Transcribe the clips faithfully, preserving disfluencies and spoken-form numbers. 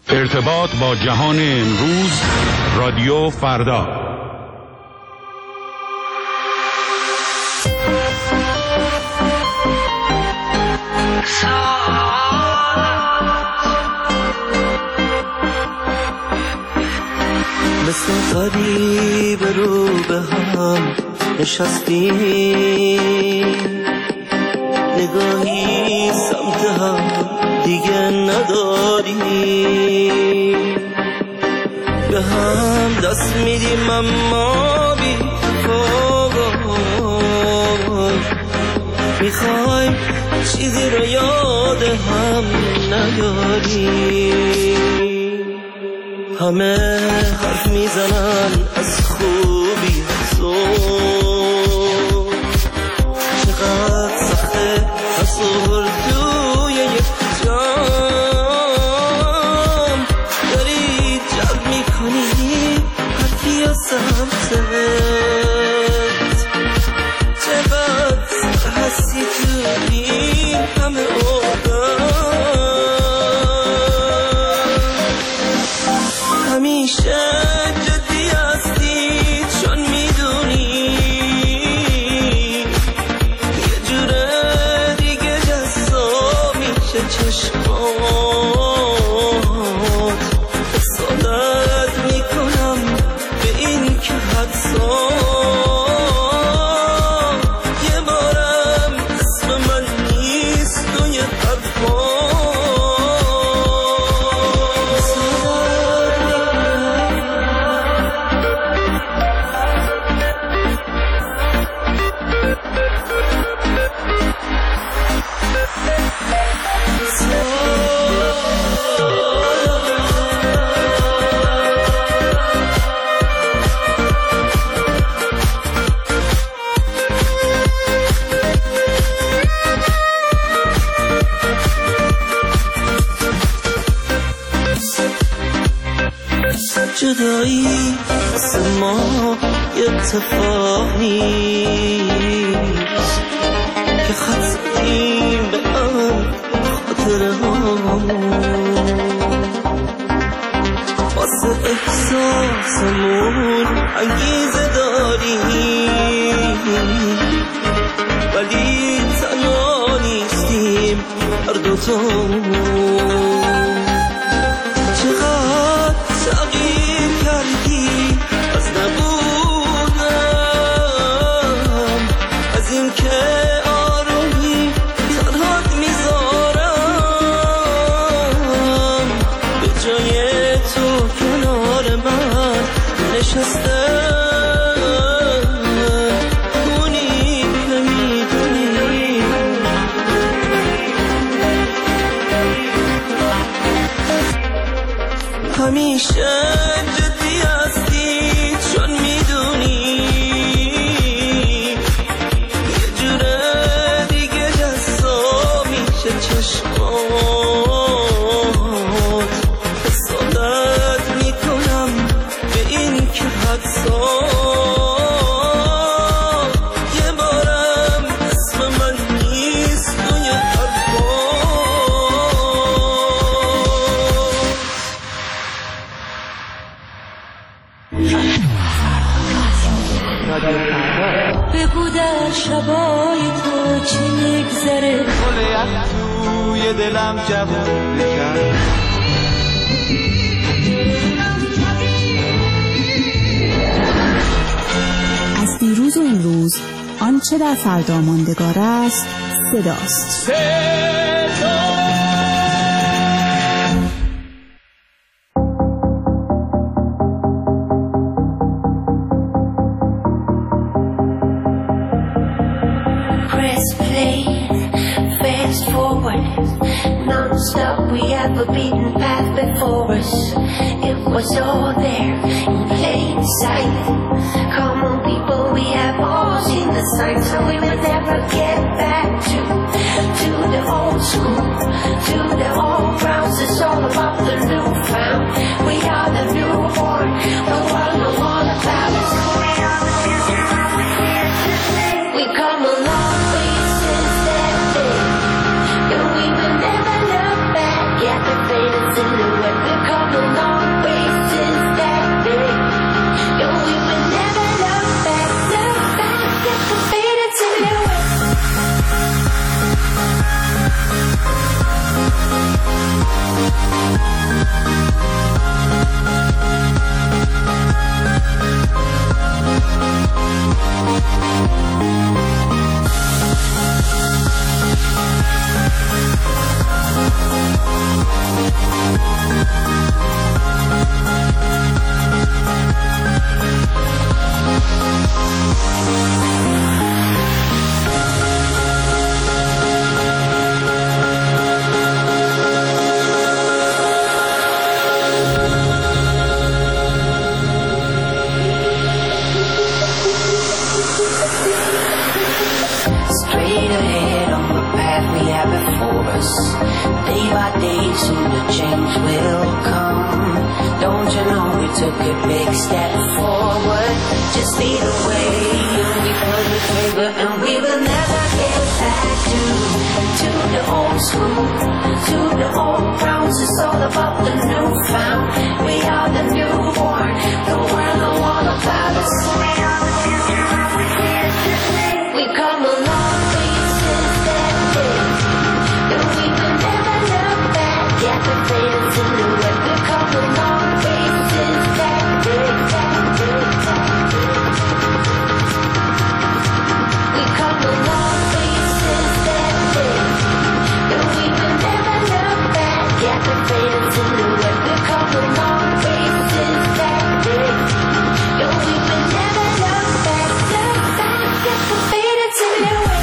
ارتباط با جهان امروز، رادیو فردا. مثل غریب رو به هم نشستیم، نگاهی سمت هم دیگه نداریم، به هم دست میدیم اما بی تفاوت، میخوایم چیزی رو یاد هم نیاریم. همه حرف میزنن از خوبی تو، چقدر سخته تصور توی یک جام، داری جلب میکنی حرفی و سمتت، چقدر هستی تو این همه همیشه جدی هستی چون میدونی یه جوره دیگه جذاب میشه چشمات، حسادت میکنم به این که حدسا یه بارم اسم من نیست توی حرفا. جدایی واسه ما یه اتفاق نیست که خط زدیم به هم خاطره هامون، واسه احساسمون انگیزه داریم ولی تنها نیستیم هر دوتامون. تغییر کردی از نبودم، از این که آرومی تنهات میذارم، به جای تو کنار من نشسته اونی نمیدونی. همیشه جدی هستی چون میدونی یه جوره دیگه جذاب میشه چشمات، حسادت میکنم به این که حدسا یه بارم اسم من نیست توی حرفا. بگو در شبای تو چی میگذره، گل توی دلم جوون بکن. از دیروز و امروز آنچه در فردا ماندگار است صداست. Non-stop, we have a beaten path before us. It was all there in plain sight. Come on people, we have all seen the signs, so we will never get back to to the old school, to the old grounds. It's all about the new found. We are the newborn, the world knows all about us. We are the future, and we're here to stay. We come a long way since that day, and we will never look back at the faded silhouette. We come come a long way since that day. No, we will never look back, look back at the faded silhouette. Straight ahead on the path we have before us. Day by day soon the change will come. Don't you know we took a big step forward? Just lead the way and we pull the trigger, and we will never get back to To the old school, to the old grounds. It's all about the newfound. We are the newborn, the world will all about us. We are the future and we can't delay. We've come a long way since that day. And we will never look back at the faded silhouette. We've come a long way since that day, that day, that day. We've come a long way since that day. And we will never look back at the faded silhouette. We've come a long way since that day. And we will never look back, look back at the faded silhouette.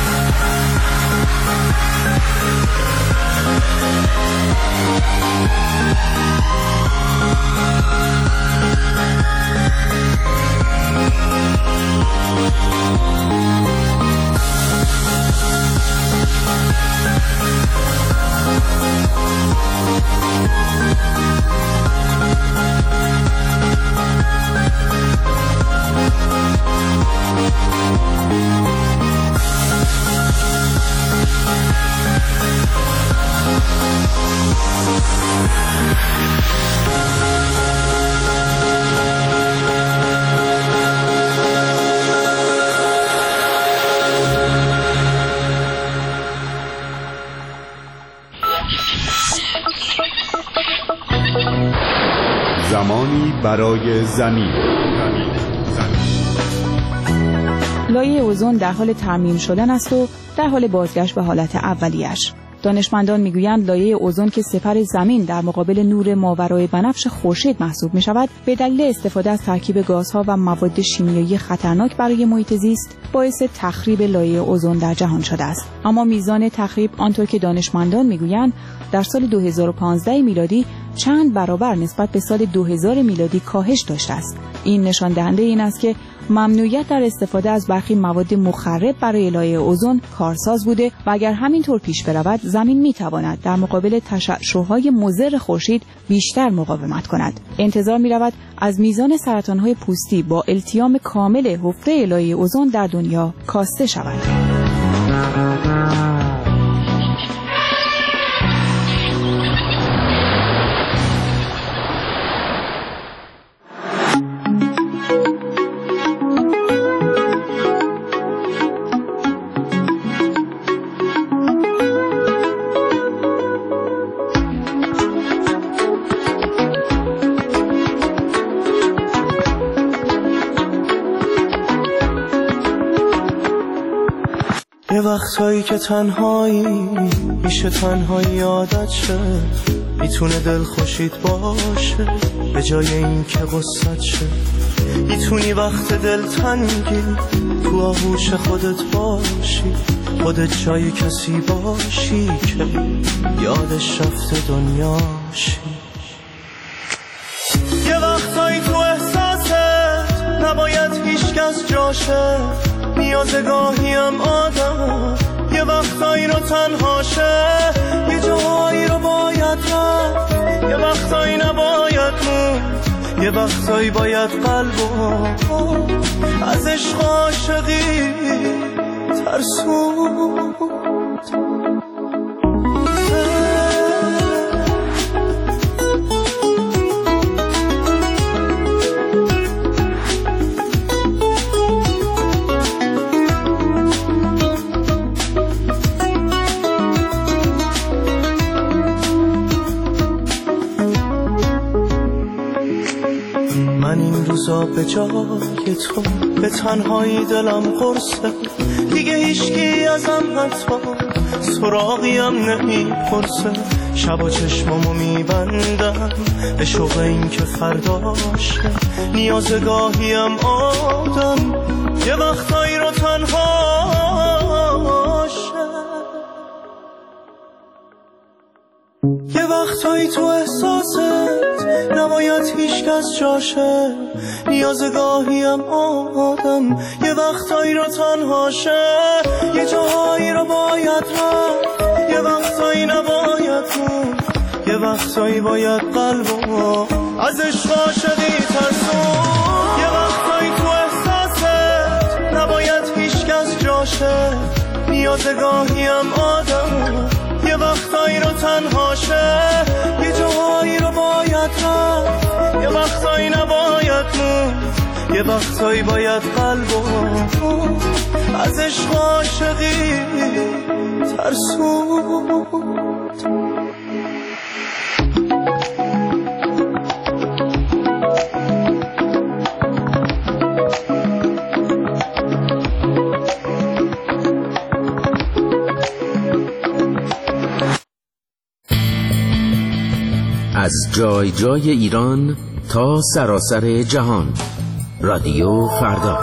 زمانی برای زمین. لایه اوزون در حال ترمیم شدن است و در حال بازگشت به حالت اولیه‌اش. دانشمندان میگویند لایه اوزون که سپر زمین در مقابل نور ماورای بنفش خورشید محسوب می شود، به دلیل استفاده از ترکیب گازها و مواد شیمیایی خطرناک برای محیط زیست باعث تخریب لایه اوزون در جهان شده است. اما میزان تخریب آنطور که دانشمندان میگویند در سال دو هزار و پانزده میلادی چند برابر نسبت به سال دو هزار میلادی کاهش داشته است. این نشان دهنده این است که ممنوعیت در استفاده از برخی مواد مخرب برای لایه اوزون کارساز بوده و اگر همینطور پیش برود زمین میتواند در مقابل تشعشع‌های مضر خورشید بیشتر مقاومت کند. انتظار میرود از میزان سرطان‌های پوستی با التیام کامل حفره لایه اوزون در دنیا کاسته شود. یه وقتایی که تنهایی میشه تنهایی عادت شه، میتونه دل خوشید باشه به جای این که غصت شه. میتونی وقت دل تنگی تو آغوش خودت باشی، خودت جای کسی باشی که یادش رفته دنیاشی. یه وقتایی تو احساست نباید هیچ کس جاشه، نیازه گاهی هم آدم یه وقتایی رو تنهاشه، یه جایی رو باید رفت، یه وقتایی نباید موند، یه وقتایی باید قلبو از عشق عاشقی ترسوند. من این روزا به جای تو به تنهایی دلم قرصه، دیگه هیچکی ازم حتی سراغیم نمیپرسه. شبا چشمامو میبندم به شوق این که فرداشه، نیازگاهیم آدم یه وقتایی رو تنهاشه. یه وقتایی تو احساست نباید هیچ کس جاشه، نیازگاهیم آدم یه وقتایی رو تنهاشه. یه جاهایی رو باید رفت، یه وقتایی نباید مون، یه وقتایی باید قلبو از عشق عاشقی ترسون. یه وقتایی تو احساست نباید هیچ کس جاشه، نیازگاهیم آدم یه وقتایی رو تنهاشه. یه جاهایی رو باید رفت، یه وقتایی نباید مون، یه وقتایی باید قلبو از عشق عاشقی ترسون. از جای جای ایران تا سراسر جهان، رادیو فردا.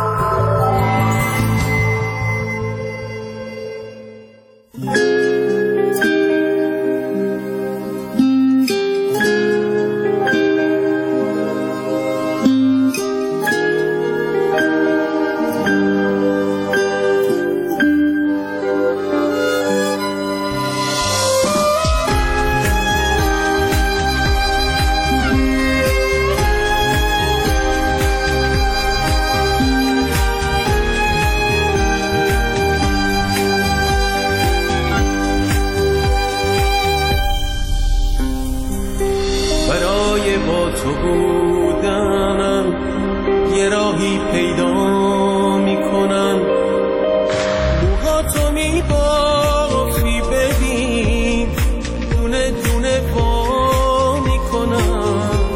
تو بودنم یه راهی پیدا میکنم، موها تو میبافی ببین دونه دونه پا میکنم.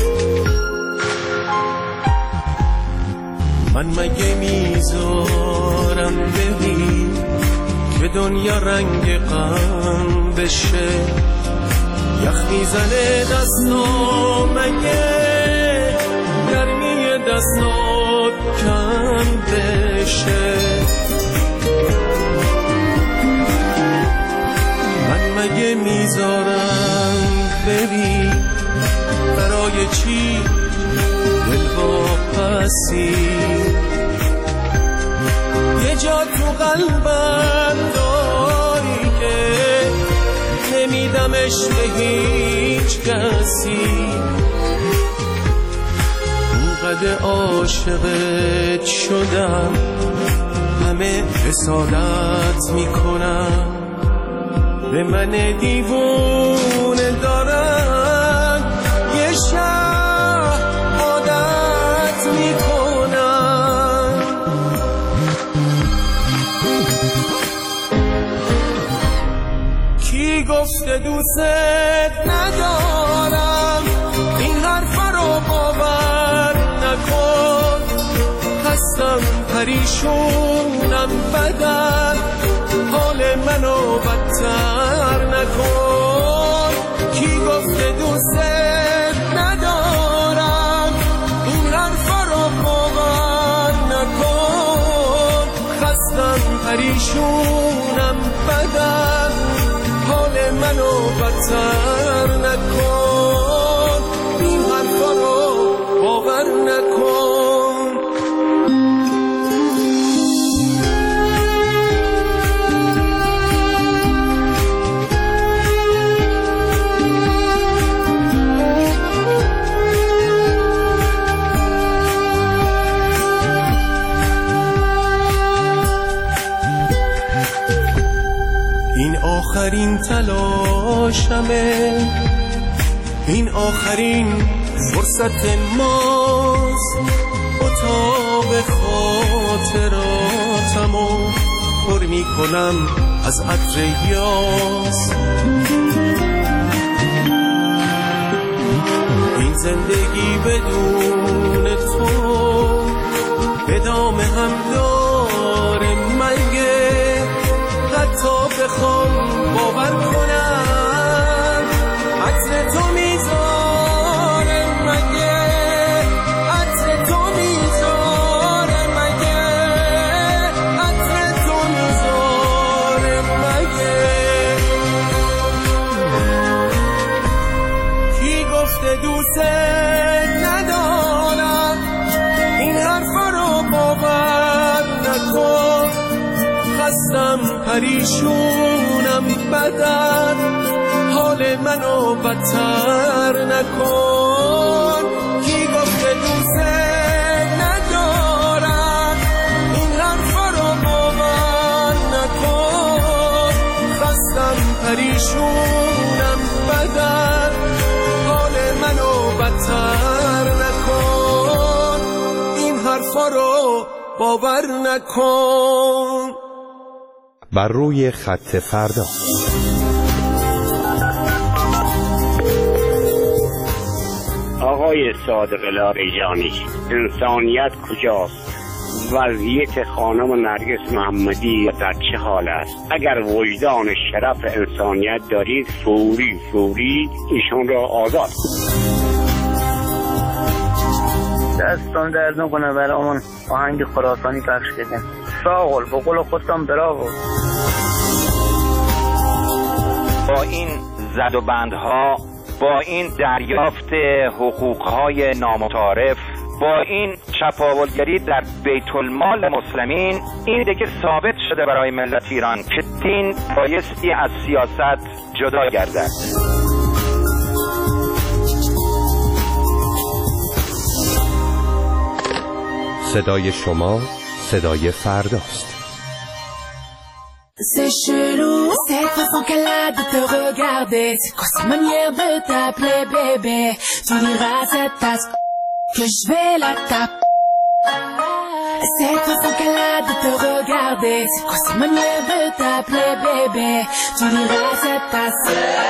من مگه میذارم ببین که دنیا رنگ غم بشه، یخ میزنه دستا مگه گرمی دستات کم بشه. من مگه میذارم ببین برای چی دل واپسی، یه جا تو قلبم داری که نمیدمش به هیچ کسی. اونقدر عاشقت شدم همه حسادت میکنم، به من دیوونه دارن یه شب عادت میکنم. کی گفته دوست ندارم، این حرفا رو باور نکن، هستم پریشونم بدن، حال منو بدتر نکن. کی گفته دوست ندارم، این حرفا رو باور نکن، خستم پریشونم بدن، حال منو بدتر نکن، این حرفا رو باور نکن. این آخرین تلاشمه، این آخرین فرصت ماست، اتاق خاطراتمو پر میکنم از عطر یاس. این زندگی بدون دوست ندارم این حرفا رو باور نکن خستم پریشونم بدن حال منو بدتر نکن کی گفته دوست ندارم این حرفا رو باور نکن خستم پریشونم بدن حال منو بدتر نکن این حرفا رو باور نکن. بر روی خط فردا. آقای صادق لاریجانی، انسانیت کجاست؟ وضعیت خانم نرگس محمدی در چه حال است؟ اگر وجدان شرف انسانیت دارید فوری فوری ایشون را آزاد کنید. دستان درد نکنه برامون آهنگ خراسانی پخش کردن. ساغل به قول خودم براو. با این زد و بندها، با این دریافت حقوقهای نامتعارف، با این چپاولگری در بیت المال مسلمین، این دیگه ثابت شده برای ملت ایران که دین بایستی از سیاست جدا گردد. صدای شما صدای فرداست. C'est chelou, cette façon qu'elle a de te regarder. C'est quoi cette manière de t'appeler bébé? Tu diras cette tasse que je vais la taper. Cette façon qu'elle a de te regarder. C'est quoi cette manière de t'appeler bébé? Tu diras cette tasse.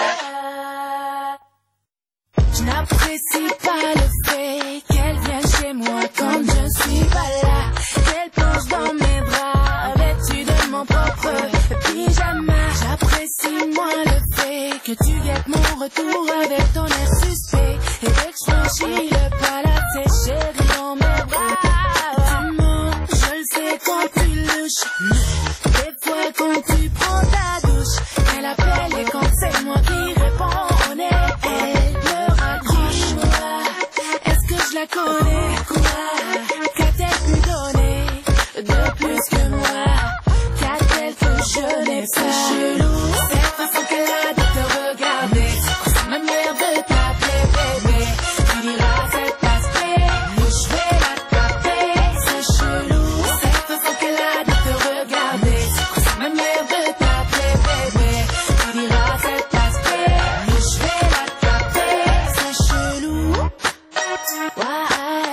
Je n'apprécie pas le fait qu'elle vienne chez moi quand je suis pas là. Qu'elle plonge dans mes bras vêtue de mon propre pyjama. J'apprécie moins le fait que tu guettes mon retour avec ton air suspect. Et dès que je franchis le pas là, c'est chéri dans mes bras. Tu mens, je le sais quand tu louches. Des fois quand tu prends ta douche, elle appelle et quand c'est moi qui réponds, on est elle me raccroche. Est-ce que je la connais? Quoi? Qu'a-t-elle pu donner de plus que moi? Qu'a-t-elle que je n'ai pas? C'est chelou, cette façon qu'elle a de te regarder. C'est sa manière de t'appeler bébé. Tu diras cet aspect où je vais la taper. C'est chelou, cette façon qu'elle a de te regarder. C'est sa manière de t'appeler bébé. Tu diras cet aspect où je vais la taper. C'est chelou. Why?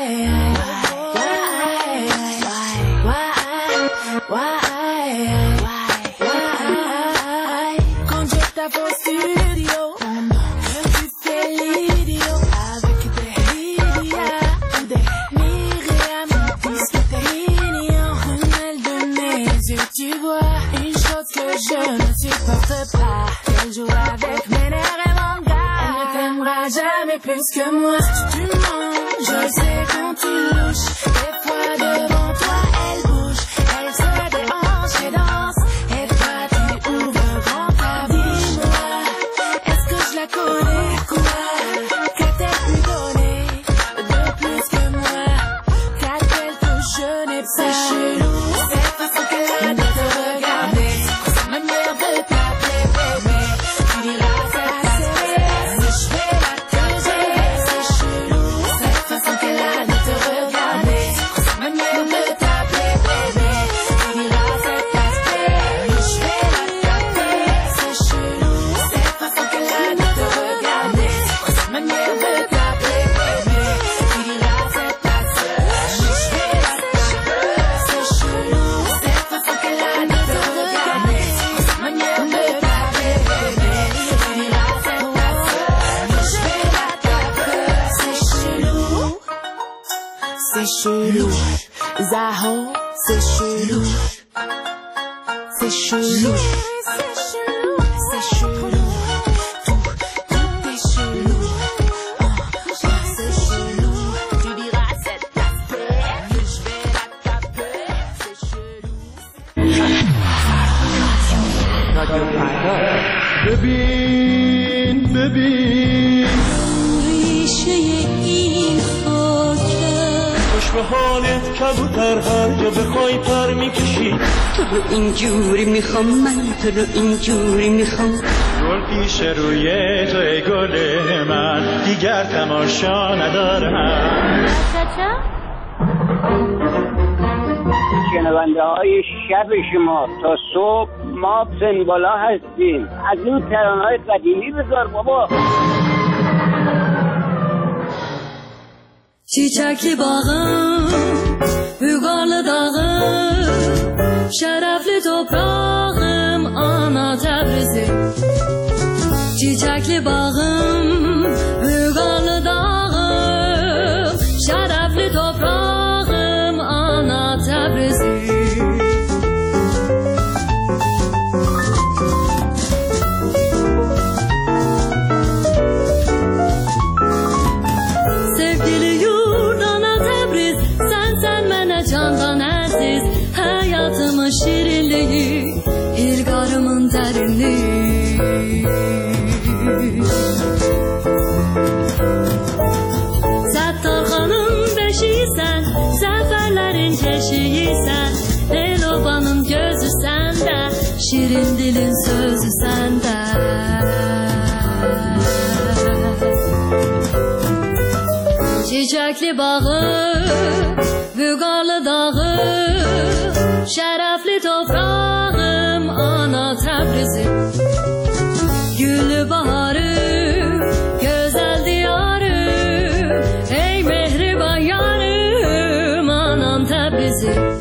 Quand je tape au studio, tu fais l'idiot avec des Lydia ou des Myriam. Disent que t'es mignon, ruelle de mes yeux. Tu vois une chose que je ne supporte pas, qu'elle joue avec mes nerfs et mon gars. Elle ne t'aimera jamais plus que moi. Tu mens, je sais quand tu louches. Des fois devant toi elle bouge, elle se déhanche et danse. Et toi tu ouvres grand ta bouche. Est-ce que je la connais? Quoi? Qu'a-t-elle pu donner de plus que moi? Qu'a-t-elle que je n'ai pas? C'est chelou, cette façon qu'elle a de te regarder. C'est sa manière de t'appeler bébé. Tu diras cette aspect où je vais la causer. C'est chelou, cette façon qu'elle a de te regarder. C'est sa manière de t'appeler bébé. Tu diras cet aspect où je vais la taper. C'est chelou, cette façon qu'elle a de te regarder. C'est sa manière de t'appeler bébé. Tu diras cet aspect où je vais la taper. C'est chelou, cette façon qu'elle a de te regarder. C'est sa manière de t'appeler bébé. Tu diras cet aspect où je vais la taper. C'est chelou. C'est chelou, Zaho, c'est chelou, c'est chelou, c'est chelou, tout, tout est chelou, ah, c'est chelou, tu diras cet aspect, que je vais la taper, c'est chelou. ببین ببین ریشه کبوتر هر جا بخوای پر میکشی. تو رو اینجوری میخوام من، تو رو اینجوری میخوام. گل پیش روی توی گل من، دیگر تماشا ندارم. شنونده های شب شما تا صبح ما سنبالا هستیم. از این ترانه های قدیمی بذار بابا. Çiçekli bağım, Bügarlı dağım, şerefli toprağım, ana Tebrizim. Çiçekli bağım, Bügarlı dağım, şerefli toprağım, ana Tebrizim. Candan aziz hayatımın şirinliği, ilgarımın derinliği. Settarhanın beşiysen, seferlerin keşiysen, Elobanın gözü sende, şirin dilin sözü sende. Çiçekli bağı, Bügarlı dağım, şerefli toprağım, ana Tebrizim. Güllü baharım, güzel diyarım, ey mehriban yarım, anam Tebrizim.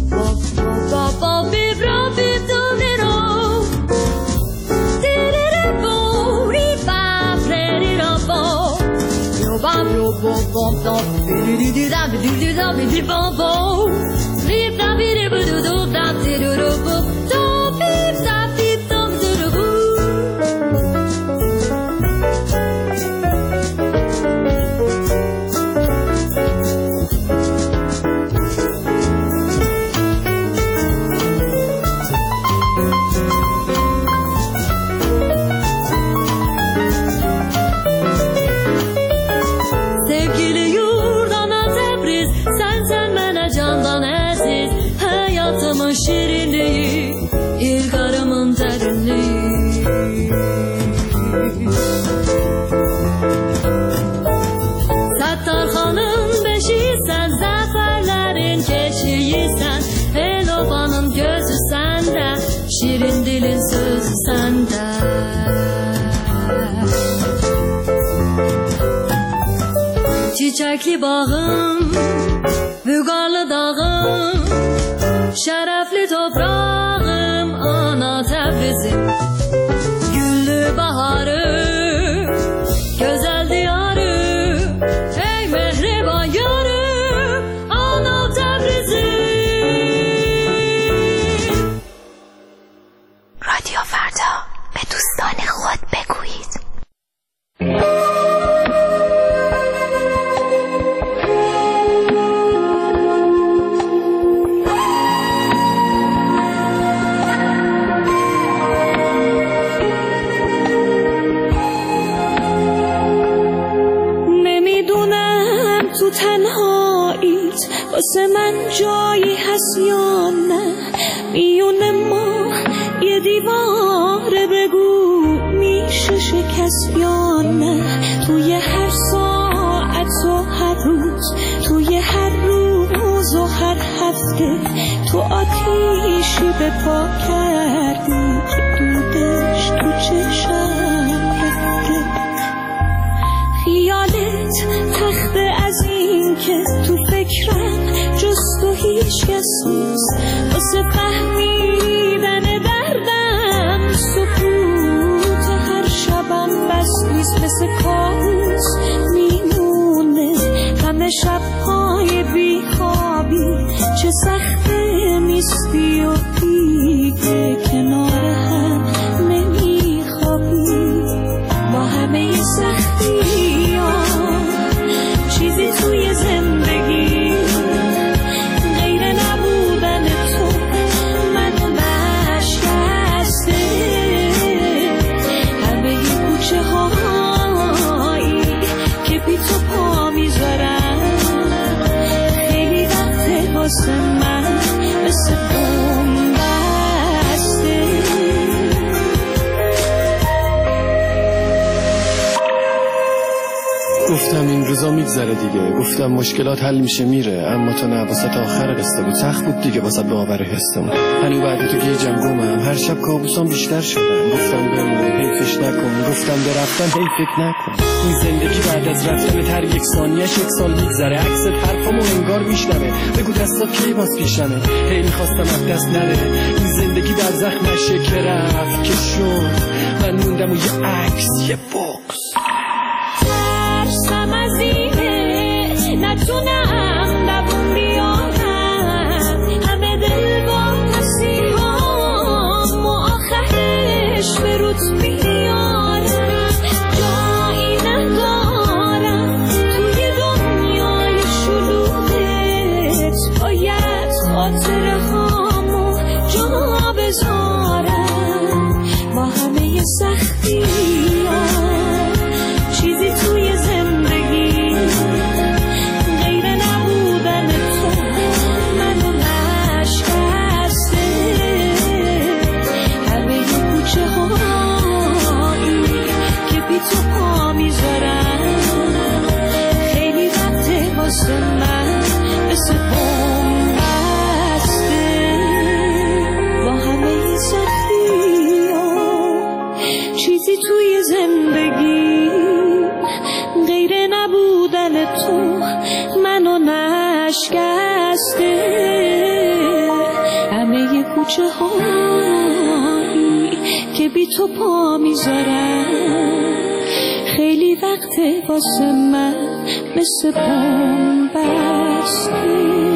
Şirinliği, ilgarımın derinliği. Settarhanın beşiysen, zaferlerin keşiysen, Elobanın gözü sende, şirin dilin sözü sende. Çiçekli bağım, Bügarlı dağım, şerefli toprağım, ana Tebrizim. Güllü baharım, güzel diyarım, ey mehriban yarım, ana Tebrizim. رادیو فردا به دوستان خود بگویید. واسه من جایی هست یا نه، میونه ما یه دیواره، بگو میشه شکست یا نه. توی هر ساعت و هر روز، توی هر روز و هر هفته، تو آتیشی به پا کردی که دودش تو چشم رفته. خیالت تخته از این که تو فکرم جز تو هیچ کس نیست، واسه فهمیدن دردم سکوت هر شبم بس نیست. مثل کابوس میمونه غم شبهای بیخوابی، چه سخته نیستی و دیگه کنار هم نمیخوابی. با همه سختی ها چیزی توی زندگی غیر نبودن تو منو بشکسته. همه کوچه هایی که بی تو پا میذارم، خیلی وقت گفتم این روزا میگذره دیگه، گفتم مشکلات حل میشه میره، اما تو نه، واسه تا آخر قصه بود، سخت بود دیگه واسه باور حسمون. هنو بعد تو گیجم گمم، هر شب کابوسام بیشتر شدن، گفتم بمون حیفش نکن، گفتم برفتم هی فکر نکن. این زندگی بعد از رفتن هر یک ثانیه‌اش یک سال میگذره، عکست حرفامو انگار میشنوه، بگو دستا کی باز پیشمه، هی میخواستم از دست نره، این زندگی در زخمشه که رفت که شد، من موندم و یه عکس یه بغض. ترسم از اینه نتونم دوون بیارم، همه دل با مسیحام و آخرش به روت بیارم، جایی ندارم توی دنیای شلوغت، باید خاطره هامو جا بذارم با همه سختی ها. چیزی توی زندگی غیر نبودن تو منو نشکسته، همه کوچه هایی که بی تو پا میذارم، خیلی وقته واسه من مثل بوم بسته با همه سختی ها. چیزی توی زندگی غیر نبودن تو منو نشکسته، همه کوچه هایی که بی تو پا میذارم، خیلی وقته واسه من مثل بوم بسته.